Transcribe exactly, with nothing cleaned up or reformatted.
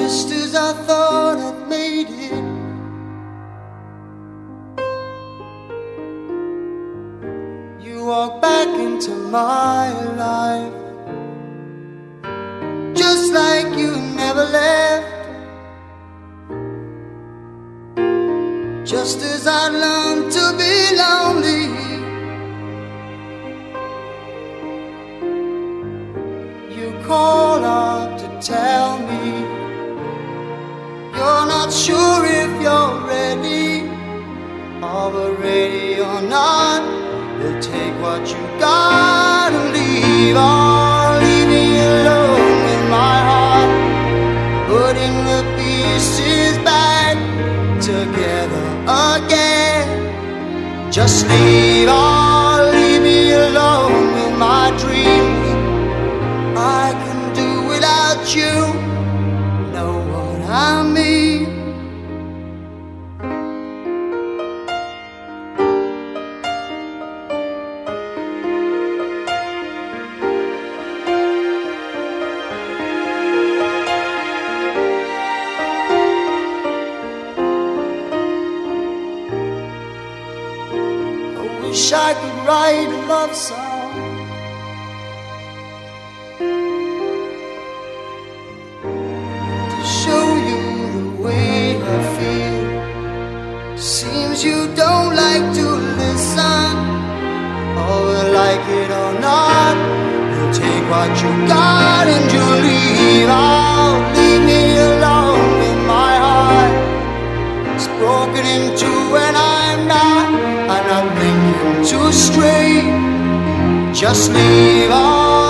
just as I thought I'd made it. You walk back into my life, just like you never left. Just as I learned to be lonely, you call up to tell me you're not sure if you're ready, or we're ready or not. We'll take what you got and leave, or leave me alone with my heart, putting the pieces back together again. Just leave, or leave me alone with my dreams. I can do without you, know what I mean. Wish I could write a love song to show you the way I feel. Seems you don't like to listen, or like it or not. You take what you got and you leave. Oh, leave me alone with my heart. It's broken in two and I'm not. I'm not thinking too straight. Just leave all.